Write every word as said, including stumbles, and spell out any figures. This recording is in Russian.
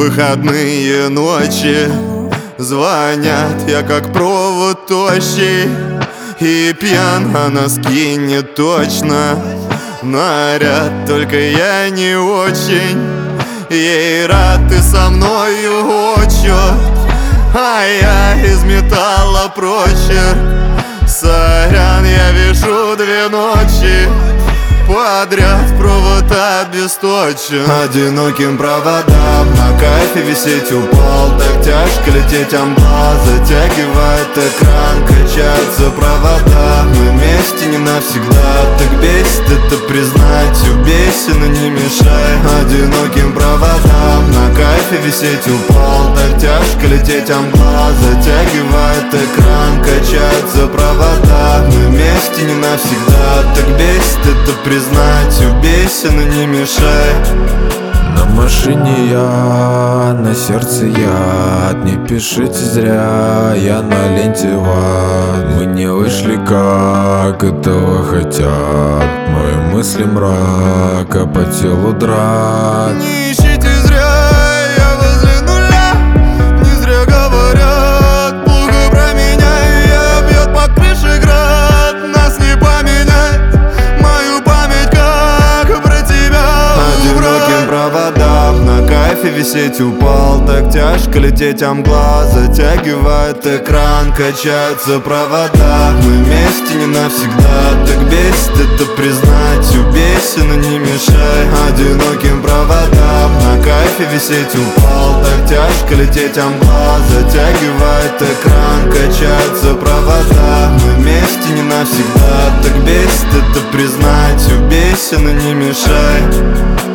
выходные ночи звонят, я как провод тощий, и пьян, она скинет точно наряд, только я не очень ей рад. Ты со мною отчет, а я из металла прочерк. Сорян, я вижу две ночи подряд, провод обесточен. Одиноким проводам на кайфе висеть упал, так тяжко лететь, амбла затягивает экран, качаются провода. Мы вместе не навсегда, так бесит это признать, убейся, но не мешай. Одиноким проводам на кайфе висеть упал, так тяжко лететь, амбла затягивает экран, качаются провода. Мы вместе не навсегда, так бесит это признать, убейся, но не мешай. На машине я, на сердце яд. Не пишите зря, я на ленте ват. Мы не вышли, как этого хотят. Мои мысли мрак, а по телу драк. Не ищите зря, я возле нуля. Не зря говорят плохо про меня, и я бьет по крыше град. Нас не поменять, мою память как про тебя. Одиноким проводам на кайфе висеть упал, так тяжко лететь, амгла затягивает экран, качаются провода. Мы вместе не навсегда, так бесит это признать, убейся, но не мешай. Одиноким проводам на кайфе висеть упал, так тяжко лететь, амгла затягивает экран, качаются провода. Мы вместе не навсегда, так бесит это признать, убейся, но не мешай.